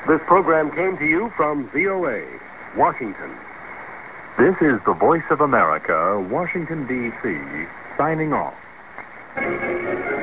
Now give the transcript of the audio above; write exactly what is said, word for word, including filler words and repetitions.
This program came to you from V O A, Washington. This is the Voice of America, Washington, D C, signing off.